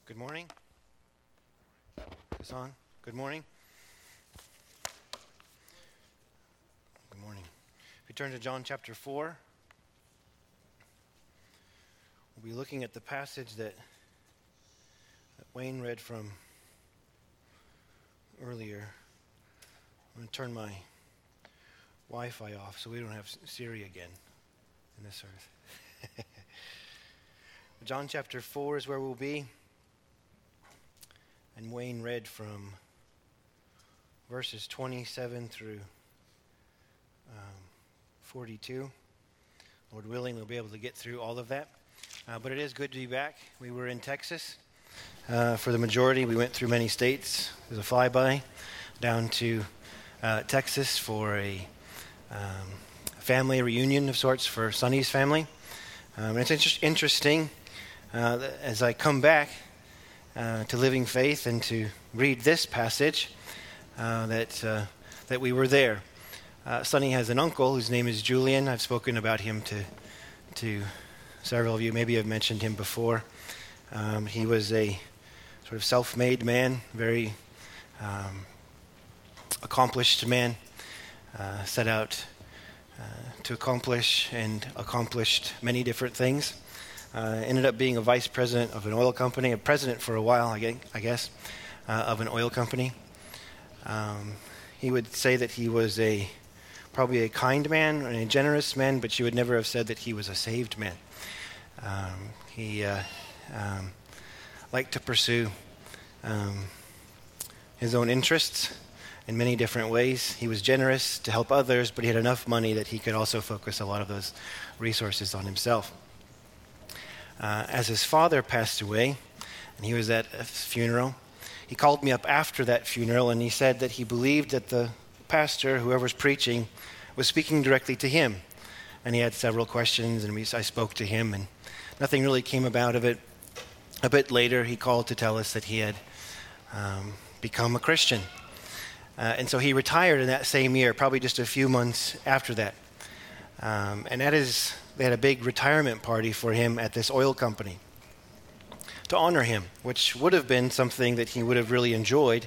Good morning. Is this on? Good morning. Good morning. If you turn to John chapter 4, we'll be looking at the passage that Wayne read from earlier. I'm going to turn my Wi-Fi off so we don't have Siri again in this earth. John chapter 4 is where we'll be. And Wayne read from verses 27 through 42. Lord willing, we'll be able to get through all of that. But it is good to be back. We were in Texas for the majority. We went through many states. There's a flyby down to Texas for a family reunion of sorts for Sonny's family. And it's interesting as I come back to Living Faith and to read this passage that we were there. Sonny has an uncle whose name is Julian. I've spoken about him to several of you. Maybe I've mentioned him before. He was a sort of self-made man, very accomplished man, set out to accomplish and accomplished many different things. Ended up being a vice president of an oil company, a president for a while, I guess, of an oil company. He would say that he was probably a kind man and a generous man, but you would never have said that he was a saved man. He liked to pursue his own interests in many different ways. He was generous to help others, but he had enough money that he could also focus a lot of those resources on himself. As his father passed away, and he was at a funeral, he called me up after that funeral, and he said that he believed that the pastor, whoever's preaching, was speaking directly to him. And he had several questions, and I spoke to him, and nothing really came about of it. A bit later, he called to tell us that he had become a Christian. And so he retired in that same year, probably just a few months after that. And they had a big retirement party for him at this oil company to honor him, which would have been something that he would have really enjoyed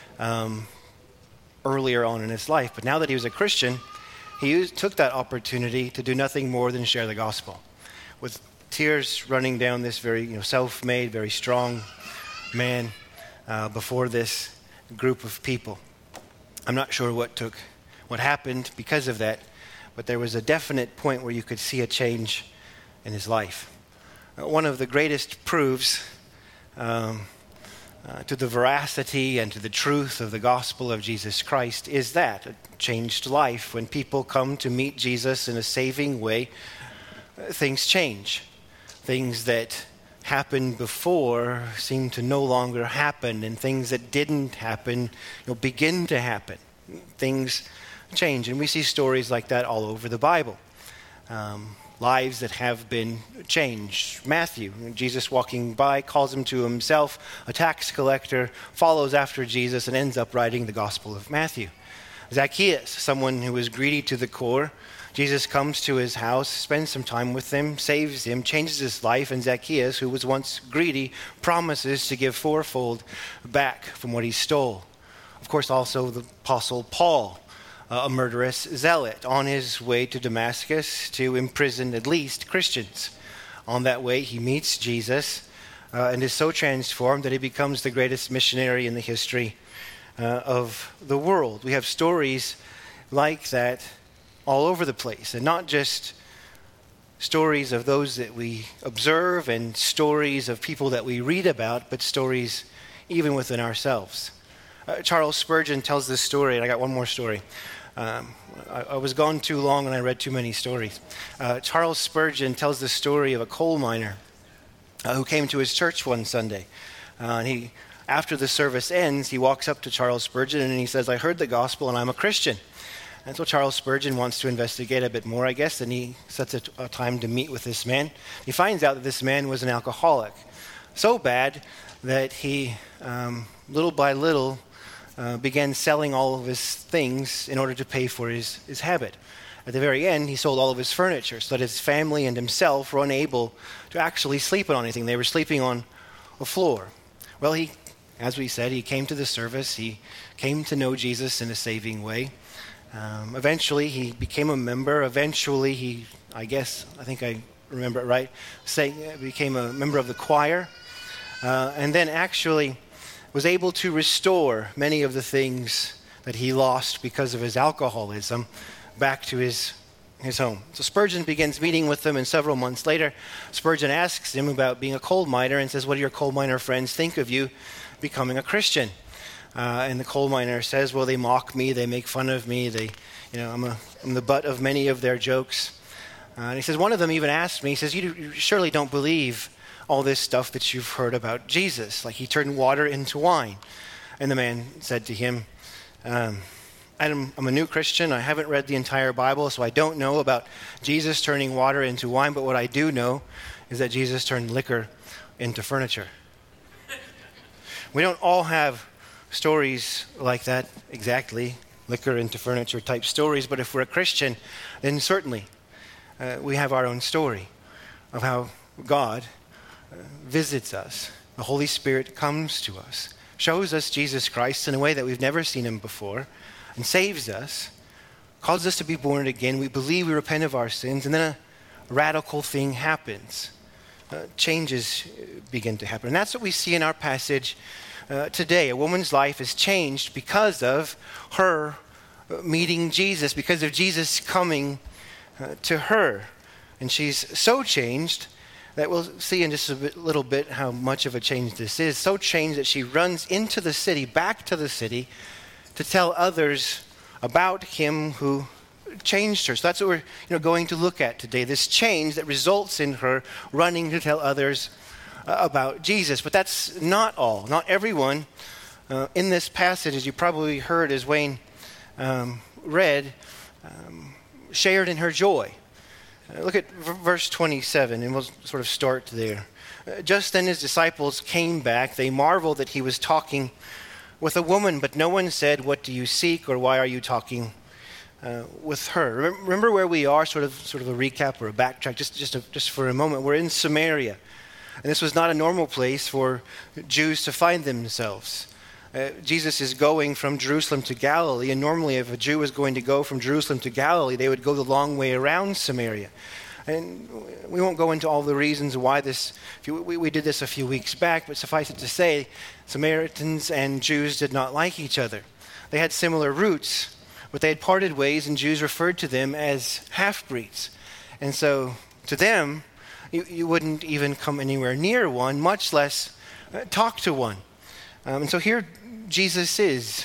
earlier on in his life. But now that he was a Christian, he took that opportunity to do nothing more than share the gospel. With tears running down this very self-made, very strong man before this group of people. I'm not sure what happened because of that, but there was a definite point where you could see a change in his life. One of the greatest proofs to the veracity and to the truth of the gospel of Jesus Christ is that a changed life. When people come to meet Jesus in a saving way, things change. Things that happened before seem to no longer happen, and things that didn't happen begin to happen. Things change, and we see stories like that all over the Bible. Lives that have been changed. Matthew, Jesus walking by, calls him to himself. A tax collector follows after Jesus and ends up writing the Gospel of Matthew. Zacchaeus, someone who was greedy to the core. Jesus comes to his house, spends some time with him, saves him, changes his life, and Zacchaeus, who was once greedy, promises to give fourfold back from what he stole. Of course, also the Apostle Paul, a murderous zealot on his way to Damascus to imprison at least Christians. On that way, he meets Jesus and is so transformed that he becomes the greatest missionary in the history of the world. We have stories like that all over the place, and not just stories of those that we observe and stories of people that we read about, but stories even within ourselves. Charles Spurgeon tells this story, and I got one more story. I was gone too long and I read too many stories. Charles Spurgeon tells the story of a coal miner who came to his church one Sunday. And after the service ends, he walks up to Charles Spurgeon and he says, "I heard the gospel and I'm a Christian." And so Charles Spurgeon wants to investigate a bit more, I guess, and he sets a time to meet with this man. He finds out that this man was an alcoholic. So bad that he, little by little, began selling all of his things in order to pay for his habit. At the very end, he sold all of his furniture so that his family and himself were unable to actually sleep on anything. They were sleeping on a floor. Well, as we said, he came to the service. He came to know Jesus in a saving way. Eventually, he became a member. Eventually, I think I remember it right, became a member of the choir. And then actually was able to restore many of the things that he lost because of his alcoholism back to his home. So Spurgeon begins meeting with them, and several months later, Spurgeon asks him about being a coal miner and says, what do your coal miner friends think of you becoming a Christian? And the coal miner says, well, they mock me, they make fun of me, I'm the butt of many of their jokes. And he says, one of them even asked me, he says, you surely don't believe all this stuff that you've heard about Jesus, like he turned water into wine. And the man said to him, I'm a new Christian. I haven't read the entire Bible, so I don't know about Jesus turning water into wine, but what I do know is that Jesus turned liquor into furniture. We don't all have stories like that exactly, liquor into furniture type stories, but if we're a Christian, then certainly we have our own story of how God visits us. The Holy Spirit comes to us, shows us Jesus Christ in a way that we've never seen him before, and saves us, causes us to be born again. We believe, we repent of our sins, and then a radical thing happens. Changes begin to happen. And that's what we see in our passage today. A woman's life is changed because of her meeting Jesus, because of Jesus coming to her. And she's so changed that we'll see in just a little bit how much of a change this is. So changed that she runs into the city, back to the city, to tell others about him who changed her. So that's what we're going to look at today, this change that results in her running to tell others about Jesus. But that's not all. Not everyone in this passage, as you probably heard as Wayne read, shared in her joy. Look at verse 27, and we'll sort of start there. Just then his disciples came back. They marveled that he was talking with a woman, but no one said, what do you seek, or why are you talking with her? Remember where we are, sort of a recap or a backtrack, just for a moment. We're in Samaria, and this was not a normal place for Jews to find themselves. Jesus is going from Jerusalem to Galilee, and normally if a Jew was going to go from Jerusalem to Galilee, they would go the long way around Samaria. And we won't go into all the reasons why this, we did this a few weeks back, but suffice it to say, Samaritans and Jews did not like each other. They had similar roots, but they had parted ways, and Jews referred to them as half-breeds. And so to them, you wouldn't even come anywhere near one, much less talk to one. And so here Jesus is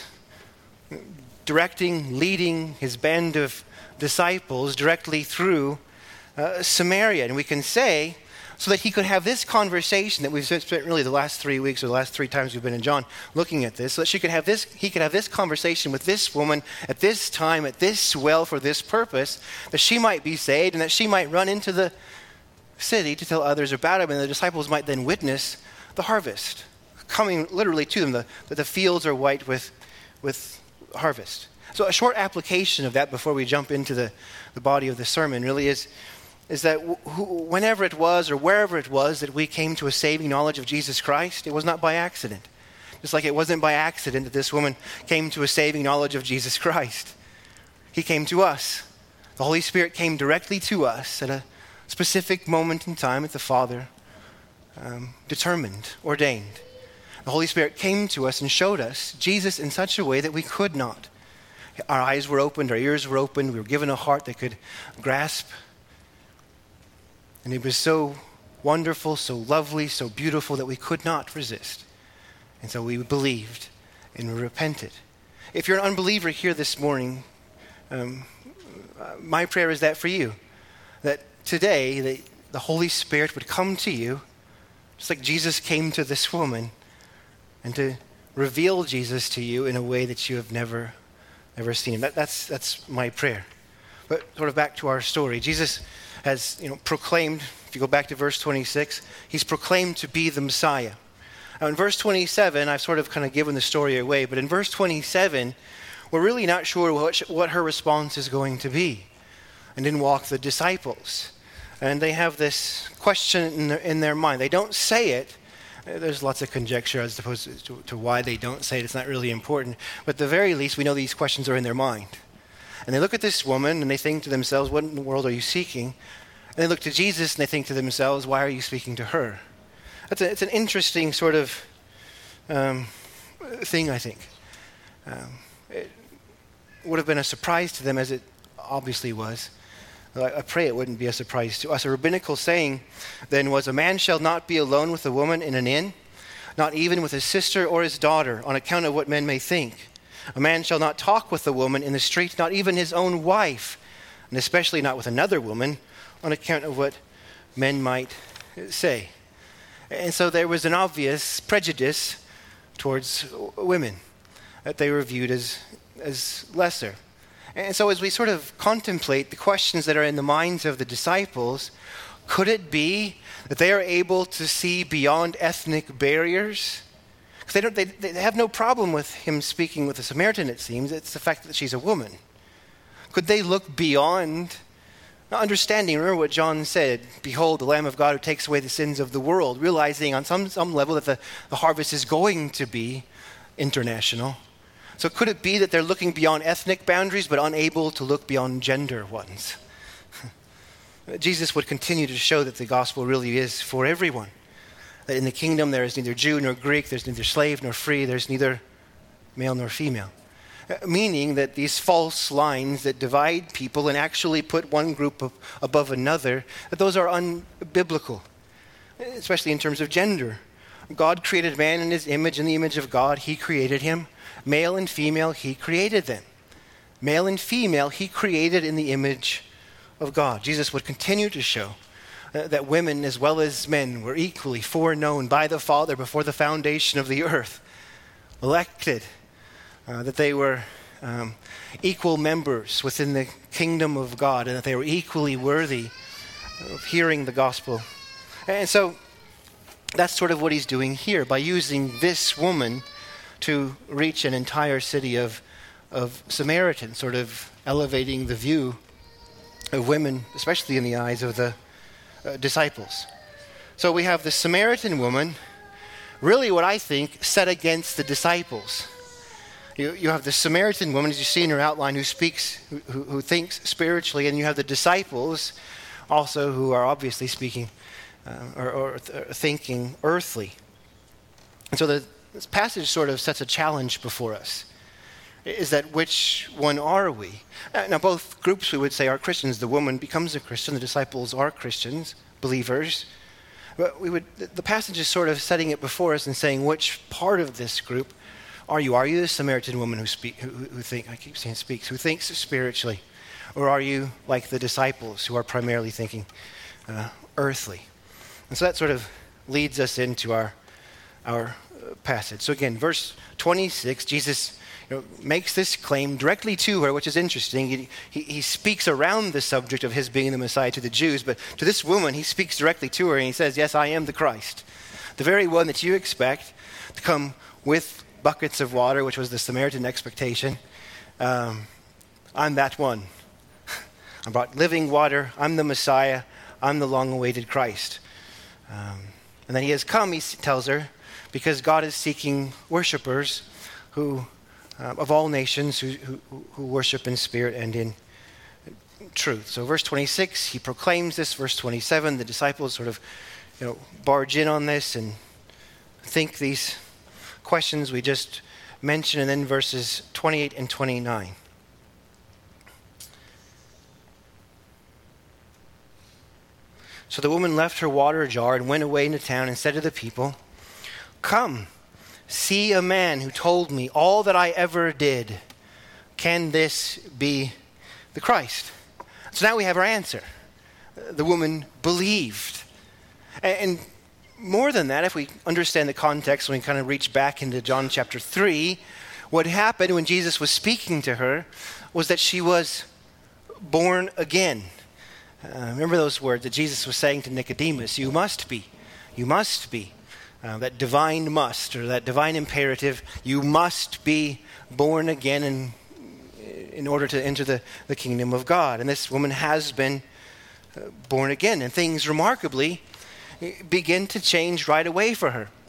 leading his band of disciples directly through Samaria. And we can say, so that he could have this conversation that we've spent really the last 3 weeks or the last 3 times we've been in John looking at this, so that he could have this conversation with this woman at this time, at this well, for this purpose, that she might be saved and that she might run into the city to tell others about him, and the disciples might then witness the harvest coming literally to them, that the fields are white with harvest. So a short application of that before we jump into the body of the sermon really is that whenever it was or wherever it was that we came to a saving knowledge of Jesus Christ, it was not by accident. Just like it wasn't by accident that this woman came to a saving knowledge of Jesus Christ. He came to us. The Holy Spirit came directly to us at a specific moment in time that the Father determined, ordained. The Holy Spirit came to us and showed us Jesus in such a way that we could not. Our eyes were opened, our ears were opened, we were given a heart that could grasp. And it was so wonderful, so lovely, so beautiful that we could not resist. And so we believed and we repented. If you're an unbeliever here this morning, my prayer is that for you, that today the Holy Spirit would come to you, just like Jesus came to this woman, and to reveal Jesus to you in a way that you have never seen him. That's my prayer. But sort of back to our story. Jesus has proclaimed, if you go back to verse 26, he's proclaimed to be the Messiah. Now in verse 27, I've sort of kind of given the story away, but in verse 27, we're really not sure what her response is going to be. And in walk the disciples. And they have this question in their mind. They don't say it, There's lots of conjecture as opposed to why they don't say it. It's not really important. But at the very least, we know these questions are in their mind. And they look at this woman and they think to themselves, what in the world are you seeking? And they look to Jesus and they think to themselves, why are you speaking to her? It's an interesting sort of thing, I think. It would have been a surprise to them, as it obviously was. I pray it wouldn't be a surprise to us. A rabbinical saying then was, a man shall not be alone with a woman in an inn, not even with his sister or his daughter, on account of what men may think. A man shall not talk with a woman in the street, not even his own wife, and especially not with another woman, on account of what men might say. And so there was an obvious prejudice towards women, that they were viewed as lesser. And so as we sort of contemplate the questions that are in the minds of the disciples, could it be that they are able to see beyond ethnic barriers? Because they have no problem with him speaking with a Samaritan, it seems. It's the fact that she's a woman. Could they look beyond understanding? Remember what John said, behold, the Lamb of God who takes away the sins of the world, realizing on some level that the harvest is going to be international. So could it be that they're looking beyond ethnic boundaries but unable to look beyond gender ones? Jesus would continue to show that the gospel really is for everyone. That in the kingdom there is neither Jew nor Greek, there's neither slave nor free, there's neither male nor female. Meaning that these false lines that divide people and actually put one group above another, that those are unbiblical, especially in terms of gender. God created man in his image. In the image of God, he created him. Male and female, he created them. Male and female, he created in the image of God. Jesus would continue to show that women as well as men were equally foreknown by the Father before the foundation of the earth, elected, that they were equal members within the kingdom of God, and that they were equally worthy of hearing the gospel. And so that's sort of what he's doing here by using this woman to reach an entire city of Samaritans, sort of elevating the view of women, especially in the eyes of the disciples. So we have the Samaritan woman, really what I think, set against the disciples. You have the Samaritan woman, as you see in her outline, who speaks, who thinks spiritually, and you have the disciples also who are obviously speaking or thinking earthly. And so this passage sort of sets a challenge before us. Is that which one are we? Now both groups, we would say, are Christians. The woman becomes a Christian. The disciples are Christians, believers. But the passage is sort of setting it before us and saying, which part of this group are you? Are you the Samaritan woman who thinks spiritually? Or are you like the disciples who are primarily thinking earthly? And so that sort of leads us into our passage. So again, verse 26, Jesus makes this claim directly to her, which is interesting. He speaks around the subject of his being the Messiah to the Jews, but to this woman, he speaks directly to her, and he says, yes, I am the Christ, the very one that you expect to come with buckets of water, which was the Samaritan expectation. I'm that one. I brought living water. I'm the Messiah. I'm the long-awaited Christ. And then he has come, he tells her, because God is seeking worshipers who of all nations who worship in spirit and in truth. So verse 26, he proclaims this. Verse 27, the disciples sort of barge in on this and think these questions we just mentioned. And then verses 28 and 29. So the woman left her water jar and went away into town and said to the people, come, see a man who told me all that I ever did. Can this be the Christ? So now we have our answer. The woman believed. And more than that, if we understand the context, when we kind of reach back into John chapter 3, what happened when Jesus was speaking to her was that she was born again. Remember those words that Jesus was saying to Nicodemus, you must be. That divine must, or that divine imperative, you must be born again in order to enter the kingdom of God. And this woman has been born again, and things remarkably begin to change right away for her.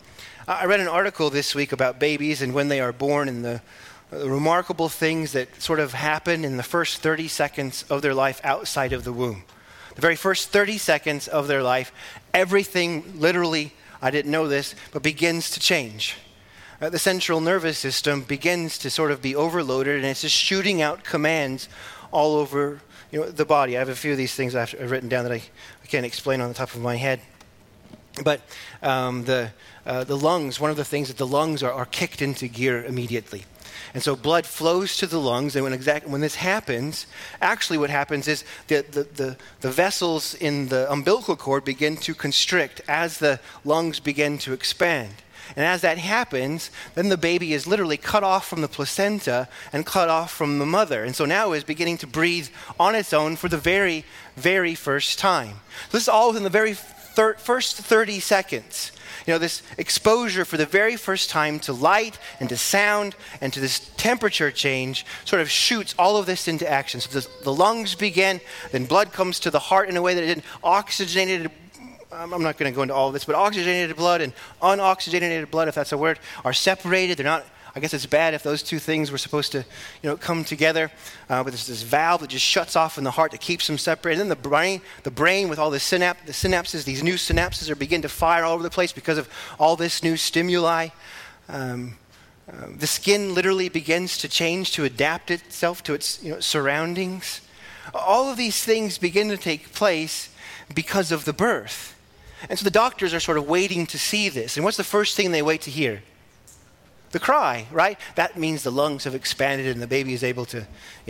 I read an article this week about babies and when they are born and the remarkable things that sort of happen in the first 30 seconds of their life outside of the womb. The very first 30 seconds of their life, everything literally, I didn't know this, but begins to change. The central nervous system begins to sort of be overloaded, and it's just shooting out commands all over the body. I have a few of these things I've written down that I can't explain on the top of my head. But the lungs, one of the things that the lungs are kicked into gear immediately. And so blood flows to the lungs, and when this happens, actually what happens is the vessels in the umbilical cord begin to constrict as the lungs begin to expand. And as that happens, then the baby is literally cut off from the placenta and cut off from the mother. And so now is beginning to breathe on its own for the very, very first time. So this is all within the very first 30 seconds. This exposure for the very first time to light and to sound and to this temperature change sort of shoots all of this into action. So the lungs begin, then blood comes to the heart in a way that it didn't. Oxygenated, I'm not going to go into all of this, but oxygenated blood and unoxygenated blood, if that's a word, are separated. They're not. I guess it's bad if those two things were supposed to, come together. But there's this valve that just shuts off in the heart that keeps them separated. And then the brain with all the synapses, these new synapses are begin to fire all over the place because of all this new stimuli. The skin literally begins to change to adapt itself to its surroundings. All of these things begin to take place because of the birth. And so the doctors are sort of waiting to see this. And what's the first thing they wait to hear? The cry, right? That means the lungs have expanded and the baby is able to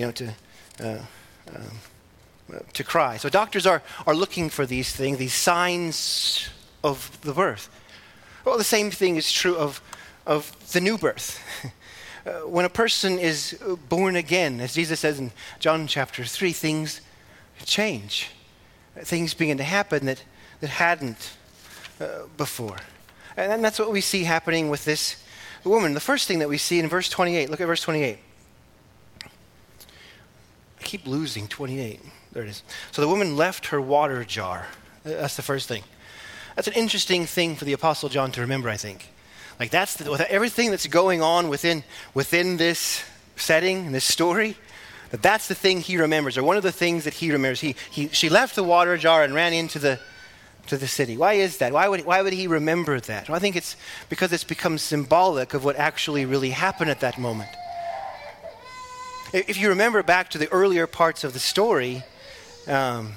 cry. So doctors are looking for these things, these signs of the birth. Well, the same thing is true of the new birth. When a person is born again, as Jesus says in John chapter 3, things change. Things begin to happen that hadn't before. And that's what we see happening with this woman. The first thing that we see in verse 28, look at verse 28. I keep losing 28. There it is. So the woman left her water jar. That's the first thing. That's an interesting thing for the Apostle John to remember, I think. Like that's with everything that's going on within this setting, this story, that's the thing he remembers, or one of the things that he remembers. She left the water jar and ran into the city. Why is that? Why would he remember that? Well, I think it's because it's become symbolic of what actually really happened at that moment. If you remember back to the earlier parts of the story, the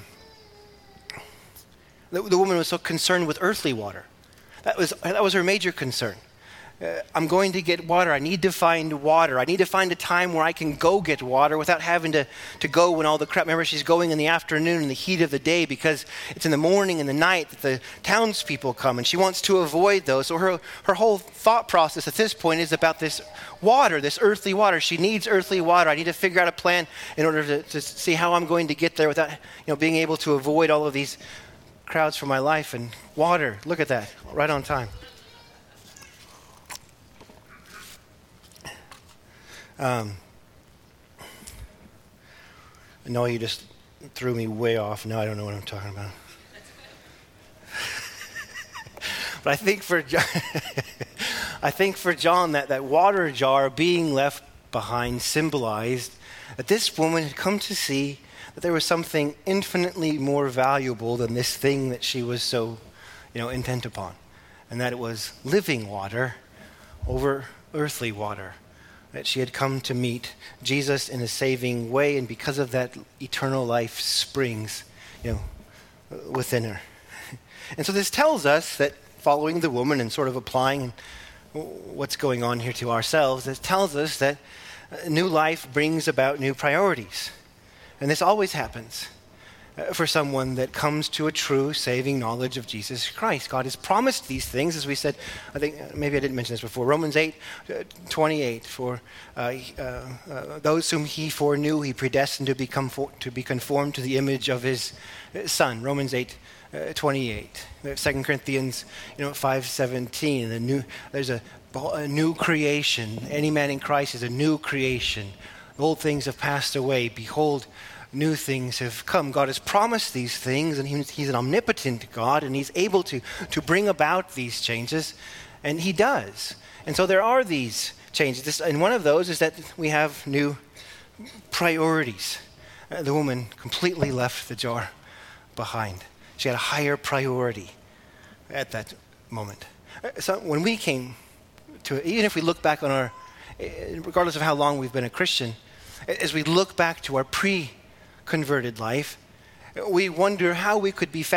woman was so concerned with earthly water. That was her major concern. I'm going to get water. I need to find water. I need to find a time where I can go get water without having to go when all the crowd. Remember, she's going in the afternoon in the heat of the day because it's in the morning and the night that the townspeople come, and she wants to avoid those. So her whole thought process at this point is about this water, this earthly water. She needs earthly water. I need to figure out a plan in order to see how I'm going to get there without being able to avoid all of these crowds for my life. And water, look at that, right on time. No, you just threw me way off. Now I don't know what I'm talking about. But I think for John, that water jar being left behind symbolized that this woman had come to see that there was something infinitely more valuable than this thing that she was so, intent upon, and that it was living water over earthly water. That she had come to meet Jesus in a saving way, and because of that, eternal life springs, within her. And so this tells us that following the woman and sort of applying what's going on here to ourselves, it tells us that new life brings about new priorities. And this always happens for someone that comes to a true saving knowledge of Jesus Christ. God has promised these things, as we said. I think maybe I didn't mention this before. Romans 8:28, for those whom he foreknew, he predestined to be conformed to the image of his Son. Romans 8:28. 2 Corinthians 5:17. There's a new creation. Any man in Christ is a new creation. Old things have passed away. Behold, new things have come. God has promised these things, and he's an omnipotent God, and he's able to bring about these changes. And he does. And so there are these changes. And one of those is that we have new priorities. The woman completely left the jar behind. She had a higher priority at that moment. So when we came to it, even if we look back on our, regardless of how long we've been a Christian, as we look back to our pre-converted life, we wonder how we could be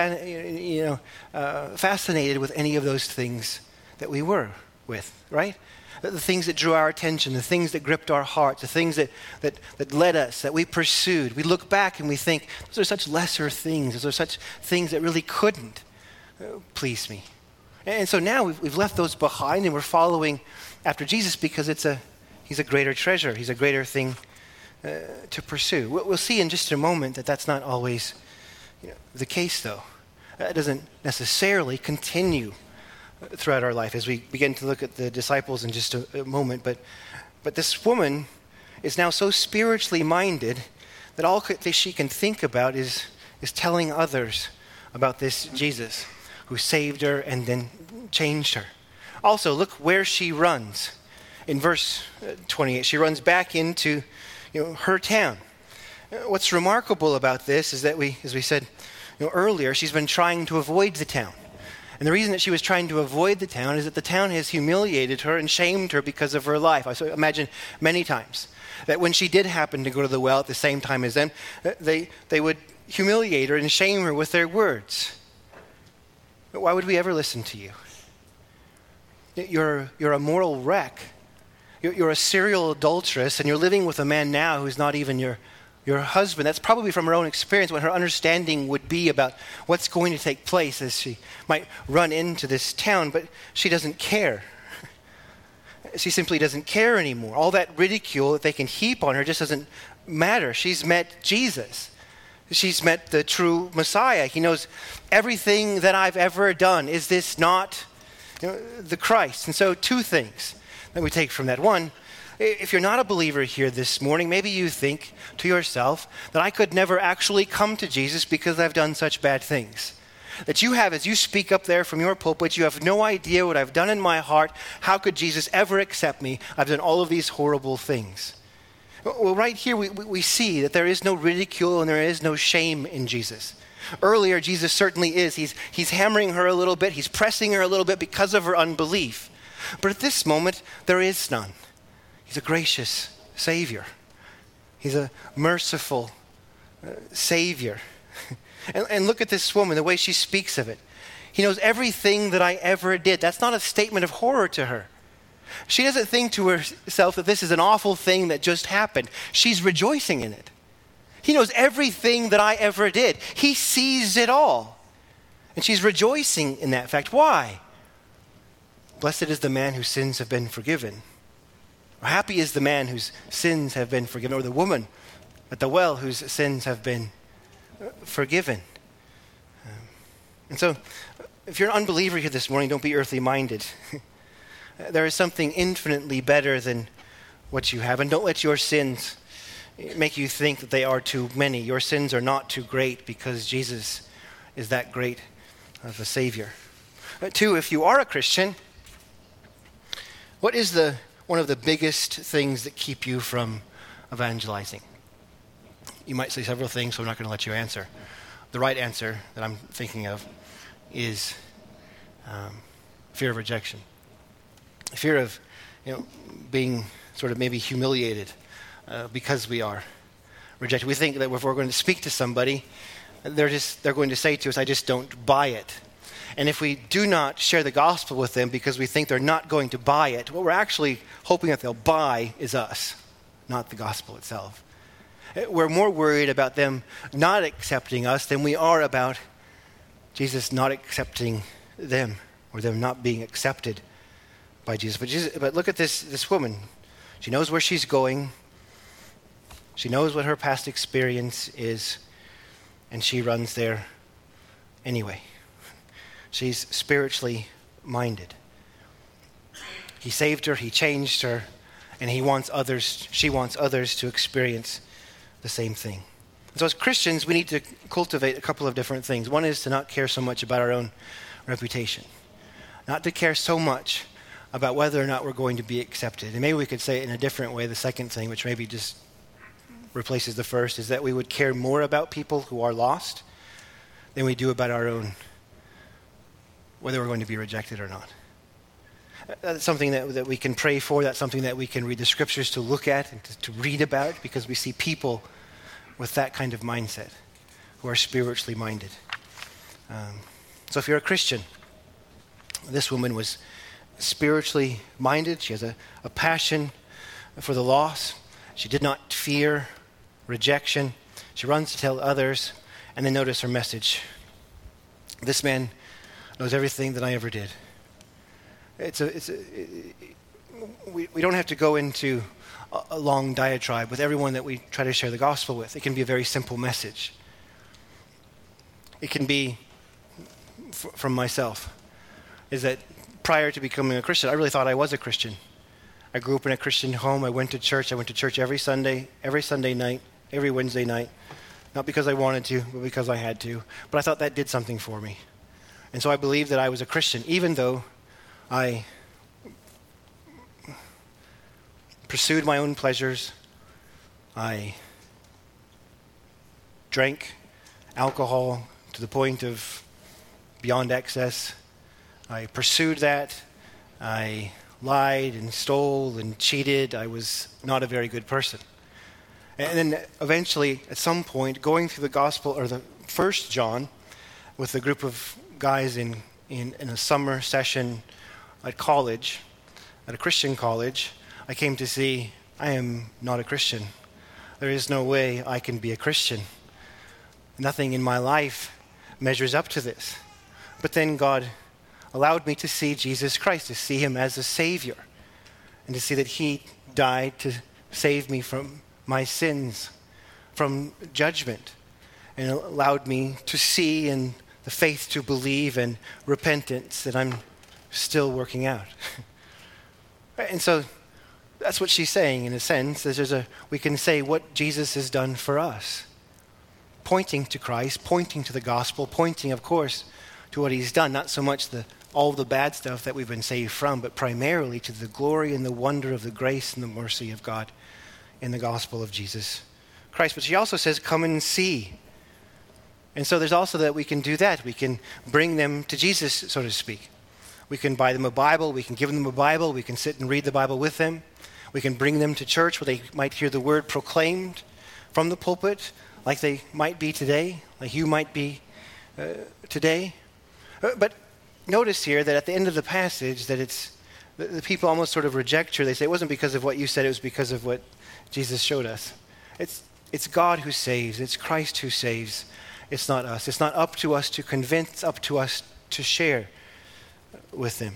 fascinated with any of those things that we were with, right? The things that drew our attention, the things that gripped our hearts, the things that led us, that we pursued. We look back and we think, those are such lesser things. Those are such things that really couldn't please me. And so now we've left those behind and we're following after Jesus because he's a greater treasure. He's a greater thing to pursue. We'll see in just a moment that that's not always the case, though. It doesn't necessarily continue throughout our life as we begin to look at the disciples in just a moment. But this woman is now so spiritually minded that all that she can think about is telling others about this Jesus who saved her and then changed her. Also, look where she runs. In verse 28, she runs back into her town. What's remarkable about this is that as we said earlier, she's been trying to avoid the town. And the reason that she was trying to avoid the town is that the town has humiliated her and shamed her because of her life. I imagine many times that when she did happen to go to the well at the same time as them, they would humiliate her and shame her with their words. But why would we ever listen to you? You're a moral wreck. You're a serial adulteress, and you're living with a man now who's not even your husband. That's probably from her own experience what her understanding would be about what's going to take place as she might run into this town, but she doesn't care. She simply doesn't care anymore. All that ridicule that they can heap on her just doesn't matter. She's met Jesus. She's met the true Messiah. He knows everything that I've ever done. Is this not the Christ? And so two things that we take from that. One, if you're not a believer here this morning, maybe you think to yourself that I could never actually come to Jesus because I've done such bad things. That you have, as you speak up there from your pulpit, you have no idea what I've done in my heart. How could Jesus ever accept me? I've done all of these horrible things. Well, right here we see that there is no ridicule and there is no shame in Jesus. Earlier, Jesus certainly is. He's hammering her a little bit. He's pressing her a little bit because of her unbelief. But at this moment, there is none. He's a gracious Savior. He's a merciful Savior. And look at this woman, the way she speaks of it. He knows everything that I ever did. That's not a statement of horror to her. She doesn't think to herself that this is an awful thing that just happened. She's rejoicing in it. He knows everything that I ever did. He sees it all. And she's rejoicing in that fact. Why? Blessed is the man whose sins have been forgiven. Or happy is the man whose sins have been forgiven. Or the woman at the well whose sins have been forgiven. And so, if you're an unbeliever here this morning, don't be earthly minded. There is something infinitely better than what you have. And don't let your sins make you think that they are too many. Your sins are not too great because Jesus is that great of a Savior. Two, if you are a Christian, what is one of the biggest things that keep you from evangelizing? You might say several things, so I'm not going to let you answer. The right answer that I'm thinking of is fear of rejection. Fear of being sort of maybe humiliated because we are rejected. We think that if we're going to speak to somebody, they're going to say to us, I just don't buy it. And if we do not share the gospel with them because we think they're not going to buy it, what we're actually hoping that they'll buy is us, not the gospel itself. We're more worried about them not accepting us than we are about Jesus not accepting them or them not being accepted by Jesus. But look at this woman. She knows where she's going. She knows what her past experience is, and she runs there anyway. She's spiritually minded. He saved her, he changed her, and she wants others to experience the same thing. So as Christians, we need to cultivate a couple of different things. One is to not care so much about our own reputation. Not to care so much about whether or not we're going to be accepted. And maybe we could say it in a different way. The second thing, which maybe just replaces the first, is that we would care more about people who are lost than we do about our own, whether we're going to be rejected or not. That's something that we can pray for. That's something that we can read the scriptures to look at and to read about, because we see people with that kind of mindset who are spiritually minded. So if you're a Christian, this woman was spiritually minded. She has a passion for the lost. She did not fear rejection. She runs to tell others, and then notice her message. This man knows everything that I ever did. We don't have to go into a long diatribe with everyone that we try to share the gospel with. It can be a very simple message. It can be from myself, is that prior to becoming a Christian, I really thought I was a Christian. I grew up in a Christian home. I went to church. I went to church every Sunday night, every Wednesday night. Not because I wanted to, but because I had to. But I thought that did something for me. And so I believed that I was a Christian, even though I pursued my own pleasures. I drank alcohol to the point of beyond excess. I pursued that. I lied and stole and cheated. I was not a very good person. And then eventually, at some point, going through the gospel, or the First John, with a group of guys in a summer session at college, at a Christian college, I came to see I am not a Christian. There is no way I can be a Christian. Nothing in my life measures up to this. But then God allowed me to see Jesus Christ, to see him as a Savior, and to see that he died to save me from my sins, from judgment, and allowed me to see and the faith to believe and repentance that I'm still working out. And so that's what she's saying, in a sense. We can say what Jesus has done for us, pointing to Christ, pointing to the gospel, pointing, of course, to what he's done, not so much all the bad stuff that we've been saved from, but primarily to the glory and the wonder of the grace and the mercy of God in the gospel of Jesus Christ. But she also says, come and see. And so there's also that we can do that. We can bring them to Jesus, so to speak. We can buy them a Bible. We can give them a Bible. We can sit and read the Bible with them. We can bring them to church where they might hear the word proclaimed from the pulpit, like they might be today, like you might be today. But notice here that at the end of the passage that the people almost sort of reject her. They say it wasn't because of what you said, it was because of what Jesus showed us. It's God who saves. It's Christ who saves. It's not us. It's not up to us to convince, it's up to us to share with them.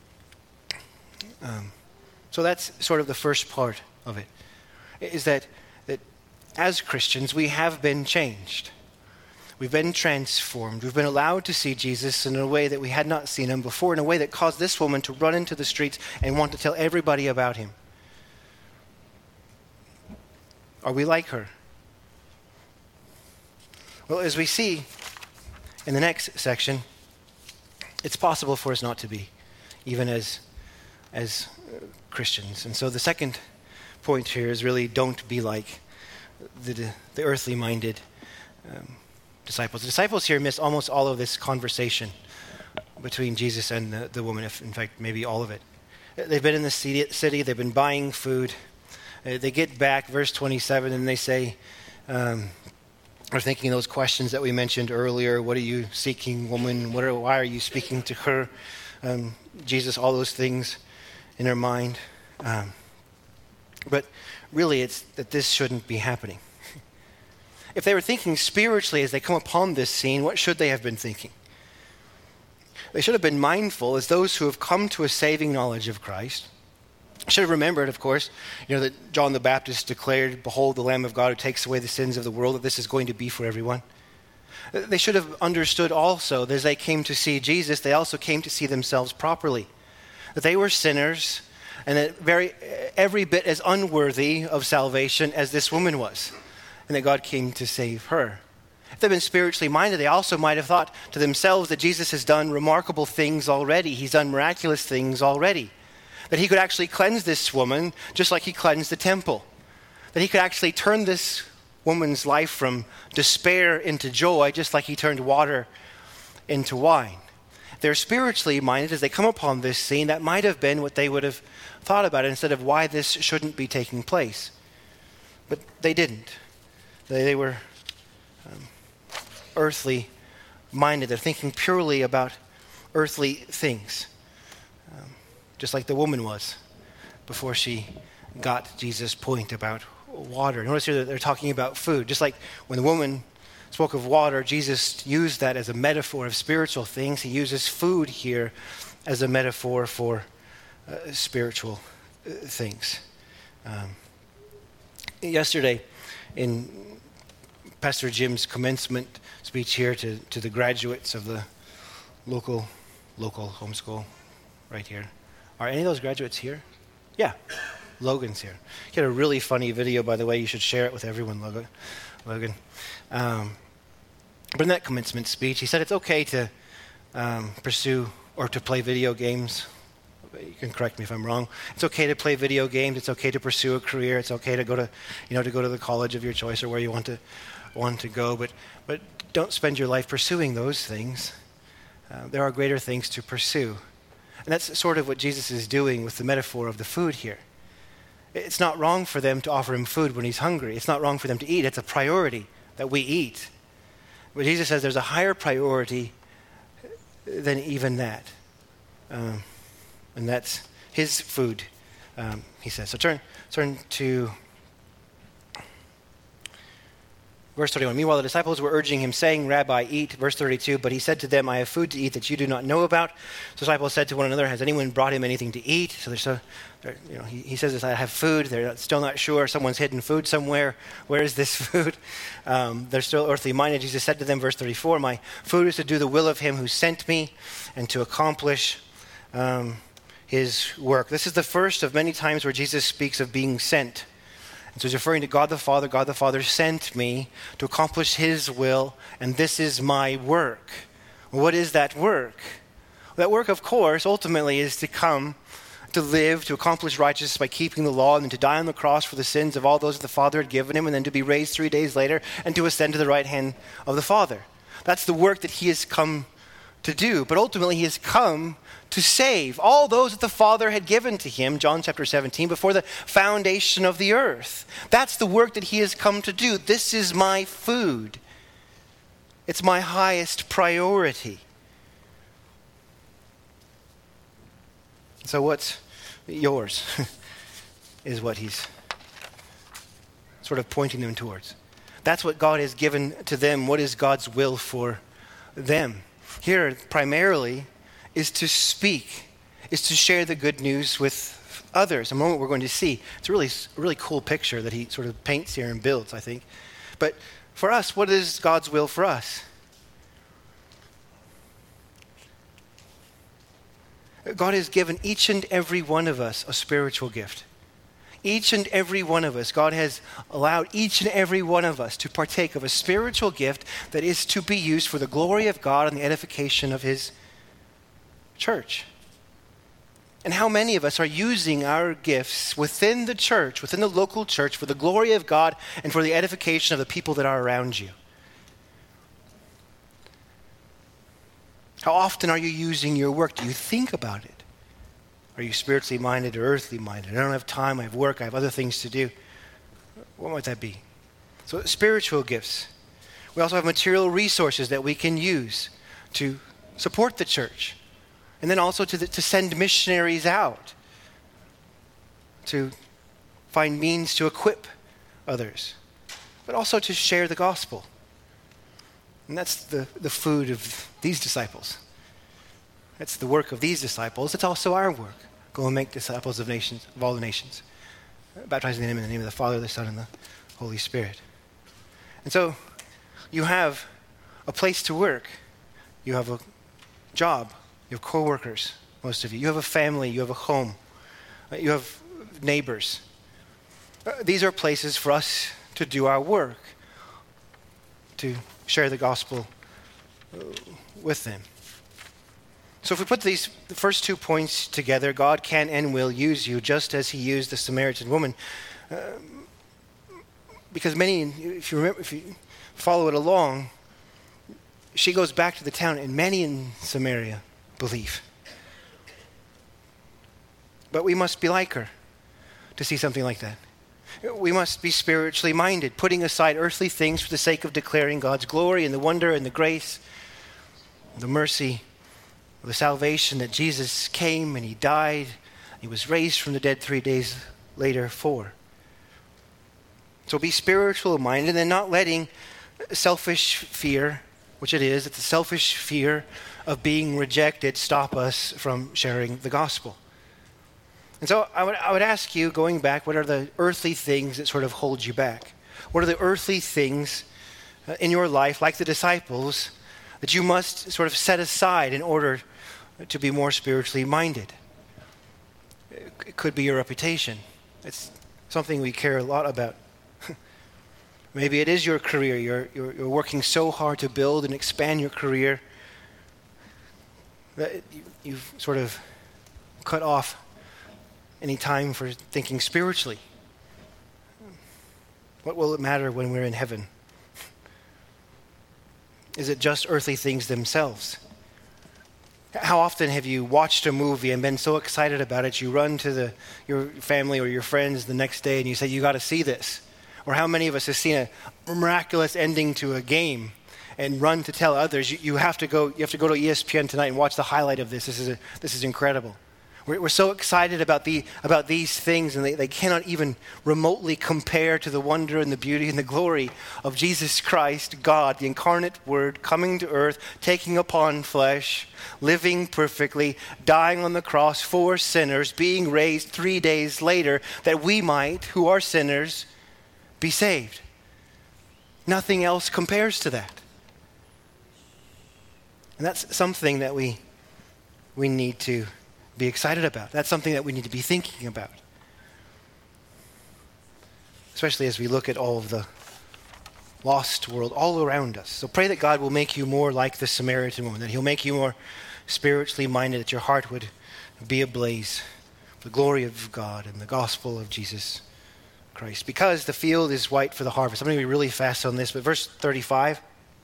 So that's sort of the first part of it, is that as Christians, we have been changed. We've been transformed. We've been allowed to see Jesus in a way that we had not seen him before, in a way that caused this woman to run into the streets and want to tell everybody about him. Are we like her? Well, as we see in the next section, it's possible for us not to be, even as Christians. And so the second point here is really don't be like the earthly minded disciples. The disciples here miss almost all of this conversation between Jesus and the woman, if in fact maybe all of it. They've been in the city, they've been buying food. They get back, verse 27, and they say, are thinking those questions that we mentioned earlier. What are you seeking, woman? Why are you speaking to her? Jesus, all those things in her mind. But really, it's that this shouldn't be happening. If they were thinking spiritually as they come upon this scene, what should they have been thinking? They should have been mindful as those who have come to a saving knowledge of Christ. Should have remembered, of course, that John the Baptist declared, "Behold, the Lamb of God who takes away the sins of the world," that this is going to be for everyone. They should have understood also that as they came to see Jesus, they also came to see themselves properly. That they were sinners and that every bit as unworthy of salvation as this woman was. And that God came to save her. If they'd been spiritually minded, they also might have thought to themselves that Jesus has done remarkable things already. He's done miraculous things already. That he could actually cleanse this woman just like he cleansed the temple. That he could actually turn this woman's life from despair into joy just like he turned water into wine. They're spiritually minded as they come upon this scene. That might have been what they would have thought about it instead of why this shouldn't be taking place. But they didn't. They were earthly minded. They're thinking purely about earthly things, just like the woman was before she got Jesus' point about water. Notice here that they're talking about food. Just like when the woman spoke of water, Jesus used that as a metaphor of spiritual things. He uses food here as a metaphor for spiritual things. Yesterday, in Pastor Jim's commencement speech here to the graduates of the local homeschool right here. Are any of those graduates here? Yeah, Logan's here. He had a really funny video, by the way. You should share it with everyone, Logan. But in that commencement speech, he said it's okay to pursue or to play video games. You can correct me if I'm wrong. It's okay to play video games. It's okay to pursue a career. It's okay to go to the college of your choice or where you want to go. But don't spend your life pursuing those things. There are greater things to pursue. And that's sort of what Jesus is doing with the metaphor of the food here. It's not wrong for them to offer him food when he's hungry. It's not wrong for them to eat. It's a priority that we eat. But Jesus says there's a higher priority than even that. And that's his food, he says. So turn to verse 31. Meanwhile, the disciples were urging him, saying, Rabbi, eat. Verse 32, but he said to them, I have food to eat that you do not know about. So the disciples said to one another, has anyone brought him anything to eat? So he says this, I have food. They're still not sure. Someone's hidden food somewhere. Where is this food? They're still earthly minded. Jesus said to them, verse 34, my food is to do the will of him who sent me and to accomplish his work. This is the first of many times where Jesus speaks of being sent. And so he's referring to God the Father. God the Father sent me to accomplish his will, and this is my work. What is that work? That work, of course, ultimately is to come, to live, to accomplish righteousness by keeping the law, and then to die on the cross for the sins of all those that the Father had given him, and then to be raised 3 days later, and to ascend to the right hand of the Father. That's the work that he has come to do. But ultimately, he has come to save all those that the Father had given to him, John chapter 17, before the foundation of the earth. That's the work that he has come to do. This is my food. It's my highest priority. So what's yours is what he's sort of pointing them towards. That's what God has given to them. What is God's will for them? Here, primarily, is to speak, is to share the good news with others. A moment we're going to see. It's a really cool picture that he sort of paints here and builds, I think. But for us, what is God's will for us? God has given each and every one of us a spiritual gift. Each and every one of us, God has allowed each and every one of us to partake of a spiritual gift that is to be used for the glory of God and the edification of his church. And how many of us are using our gifts within the church, within the local church, for the glory of God and for the edification of the people that are around you? How often are you using your work? Do you think about it? Are you spiritually minded or earthly minded? I don't have time, I have work, I have other things to do. What might that be? So spiritual gifts. We also have material resources that we can use to support the church. And then also to send missionaries out, to find means to equip others, but also to share the gospel. And that's the food of these disciples. That's the work of these disciples. It's also our work. Go and make disciples of nations, of all the nations, baptizing them in the name of the Father, the Son, and the Holy Spirit. And so you have a place to work. You have a job. You have co-workers, most of you. You have a family. You have a home. You have neighbors. These are places for us to do our work, to share the gospel with them. So if we put the first 2 points together, God can and will use you just as he used the Samaritan woman. Because many, if you follow it along, she goes back to the town and many in Samaria believe. But we must be like her to see something like that. We must be spiritually minded, putting aside earthly things for the sake of declaring God's glory and the wonder and the grace, the mercy, the salvation that Jesus came and he died. He was raised from the dead 3 days later for. So be spiritual minded and not letting selfish fear, which it's a selfish fear of being rejected, stop us from sharing the gospel. And so I would ask you, going back, what are the earthly things that sort of hold you back? What are the earthly things in your life, like the disciples, that you must sort of set aside in order to be more spiritually minded? It could be your reputation. It's something we care a lot about. Maybe it is your career. You're working so hard to build and expand your career that you've sort of cut off any time for thinking spiritually. What will it matter when we're in heaven? Is it just earthly things themselves? How often have you watched a movie and been so excited about it, you run to your family or your friends the next day and you say, you got to see this? Or how many of us have seen a miraculous ending to a game and run to tell others, you have to go to ESPN tonight and watch the highlight of this. This is incredible. We're so excited about these things, and they cannot even remotely compare to the wonder and the beauty and the glory of Jesus Christ, God, the incarnate Word, coming to earth, taking upon flesh, living perfectly, dying on the cross for sinners, being raised 3 days later, that we might, who are sinners, be saved. Nothing else compares to that. And that's something that we need to be excited about. That's something that we need to be thinking about. Especially as we look at all of the lost world all around us. So pray that God will make you more like the Samaritan woman, that he'll make you more spiritually minded, that your heart would be ablaze for the glory of God and the gospel of Jesus Christ. Because the field is white for the harvest. I'm going to be really fast on this, but verse 35.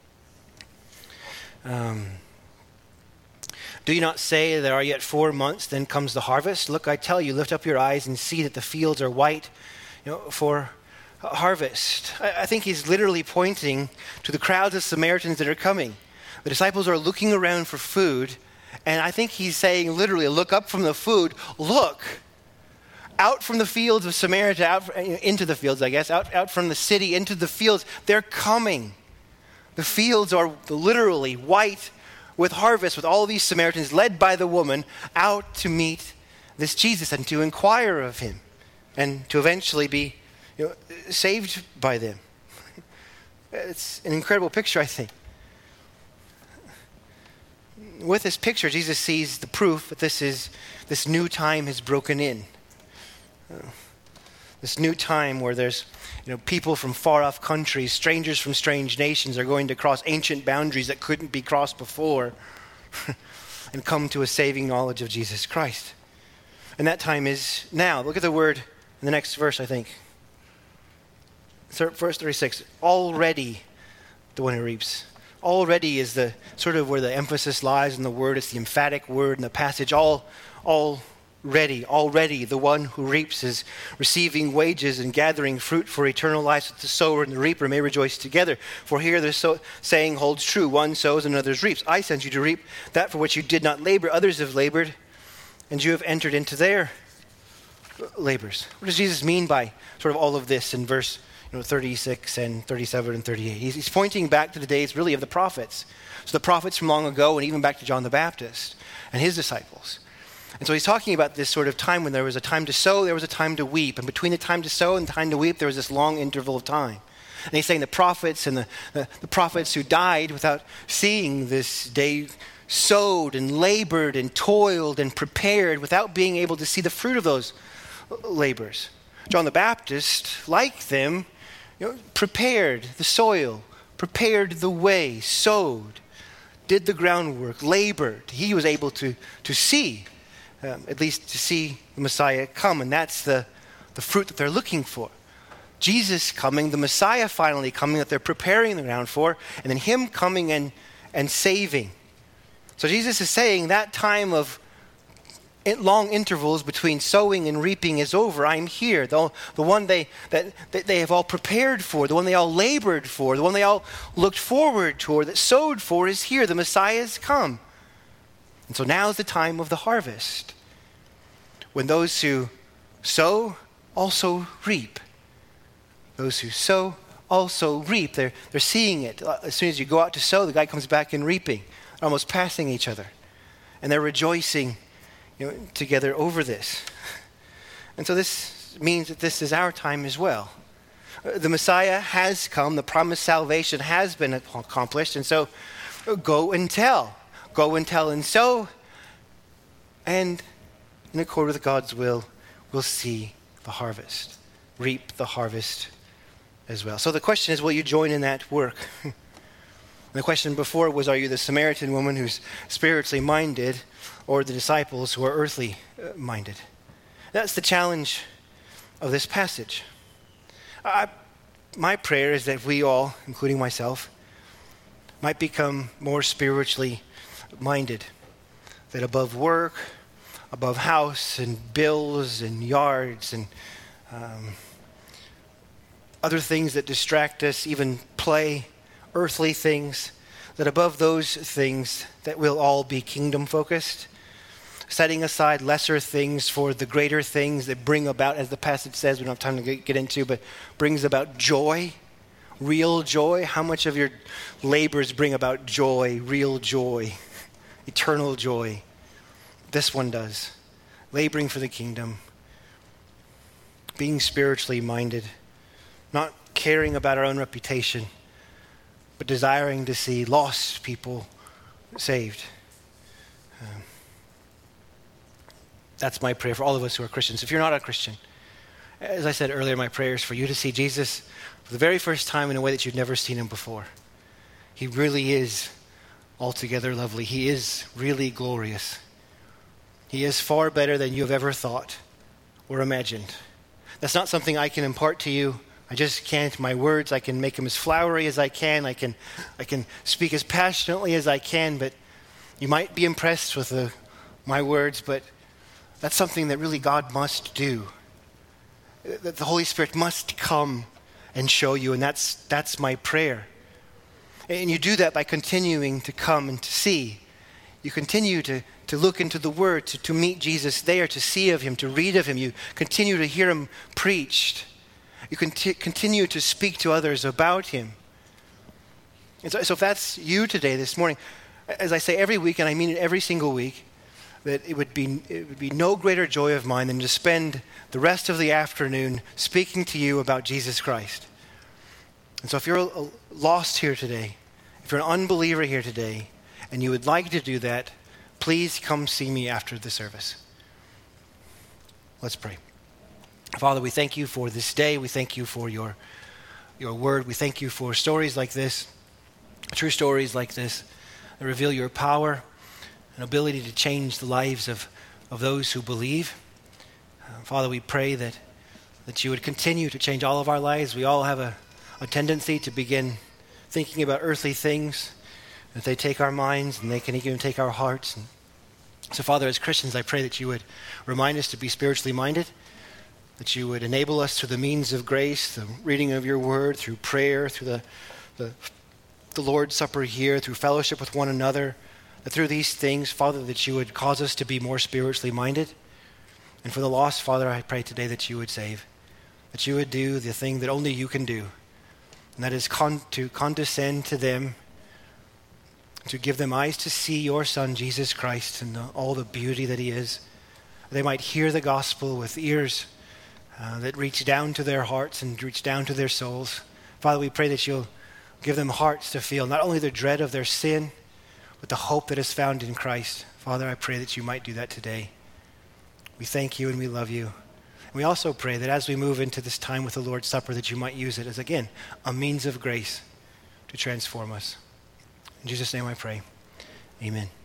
Do you not say there are yet 4 months, then comes the harvest? Look, I tell you, lift up your eyes and see that the fields are white, for harvest. I think he's literally pointing to the crowds of Samaritans that are coming. The disciples are looking around for food, and I think he's saying literally, look up from the food, look out from the fields of Samaria, out into the fields, I guess, out from the city into the fields. They're coming. The fields are literally white with harvest, with all these Samaritans led by the woman out to meet this Jesus and to inquire of him and to eventually be saved by them. It's an incredible picture, I think. With this picture, Jesus sees the proof that this new time has broken in. This new time where there's people from far off countries, strangers from strange nations are going to cross ancient boundaries that couldn't be crossed before and come to a saving knowledge of Jesus Christ. And that time is now. Look at the word in the next verse, I think. Verse 36, already the one who reaps. Already is the sort of where the emphasis lies in the word. It's the emphatic word in the passage. Already the one who reaps is receiving wages and gathering fruit for eternal life, so that the sower and the reaper may rejoice together. For here the saying holds true, one sows and another reaps. I sent you to reap that for which you did not labor. Others have labored, and you have entered into their labors. What does Jesus mean by sort of all of this in verse 36 and 37 and 38? He's pointing back to the days really of the prophets. So the prophets from long ago, and even back to John the Baptist and his disciples. And so he's talking about this sort of time when there was a time to sow, there was a time to weep. And between the time to sow and the time to weep, there was this long interval of time. And he's saying the prophets and the prophets who died without seeing this day sowed and labored and toiled and prepared without being able to see the fruit of those labors. John the Baptist, like them, prepared the soil, prepared the way, sowed, did the groundwork, labored, he was able to see, at least to see the Messiah come. And that's the fruit that they're looking for. Jesus coming, the Messiah finally coming that they're preparing the ground for, and then him coming and saving. So Jesus is saying that time of long intervals between sowing and reaping is over. I'm here. The one that they have all prepared for, the one they all labored for, the one they all looked forward toward, that sowed for is here. The Messiah has come. And so now is the time of the harvest, when those who sow also reap. Those who sow also reap. They're seeing it. As soon as you go out to sow, the guy comes back in reaping, almost passing each other. And they're rejoicing together over this. And so this means that this is our time as well. The Messiah has come. The promised salvation has been accomplished. And so go and tell. Go and tell and sow. And in accord with God's will, we'll see the harvest. Reap the harvest as well. So the question is, will you join in that work? The question before was, are you the Samaritan woman who's spiritually minded, or the disciples who are earthly minded? That's the challenge of this passage. My prayer is that we all, including myself, might become more spiritually minded. That above work, above house and bills and yards and other things that distract us, even play, earthly things, that above those things that we'll all be kingdom focused, setting aside lesser things for the greater things that bring about, as the passage says, we don't have time to get into, but brings about joy, real joy. How much of your labors bring about joy, real joy, eternal joy? This one does. Laboring for the kingdom, being spiritually minded, not caring about our own reputation, but desiring to see lost people saved. That's my prayer for all of us who are Christians. If you're not a Christian, as I said earlier, my prayer is for you to see Jesus for the very first time in a way that you've never seen him before. He really is altogether lovely. He is really glorious. He is far better than you have ever thought or imagined. That's not something I can impart to you. I just can't. My words, I can make them as flowery as I can. I can speak as passionately as I can, but you might be impressed with my words, but that's something that really God must do. That the Holy Spirit must come and show you, and that's my prayer. And you do that by continuing to come and to see. You continue to look into the Word, to meet Jesus there, to see of him, to read of him. You continue to hear him preached. You continue to speak to others about him. And so if that's you today, this morning, as I say every week, and I mean it every single week, that it would be no greater joy of mine than to spend the rest of the afternoon speaking to you about Jesus Christ. And so if you're lost here today, if you're an unbeliever here today, and you would like to do that, please come see me after the service. Let's pray. Father, we thank you for this day. We thank you for your word. We thank you for stories like this, true stories like this, that reveal your power and ability to change the lives of those who believe. Father, we pray that you would continue to change all of our lives. We all have a tendency to begin thinking about earthly things, that they take our minds and they can even take our hearts. And so, Father, as Christians, I pray that you would remind us to be spiritually minded, that you would enable us through the means of grace, the reading of your word, through prayer, through the Lord's Supper here, through fellowship with one another, that through these things, Father, that you would cause us to be more spiritually minded. And for the lost, Father, I pray today that you would save, that you would do the thing that only you can do, and that is to condescend to them, to give them eyes to see your Son, Jesus Christ, and all the beauty that he is. They might hear the gospel with ears that reach down to their hearts and reach down to their souls. Father, we pray that you'll give them hearts to feel not only the dread of their sin, but the hope that is found in Christ. Father, I pray that you might do that today. We thank you and we love you. And we also pray that as we move into this time with the Lord's Supper, that you might use it as, again, a means of grace to transform us. In Jesus' name I pray. Amen.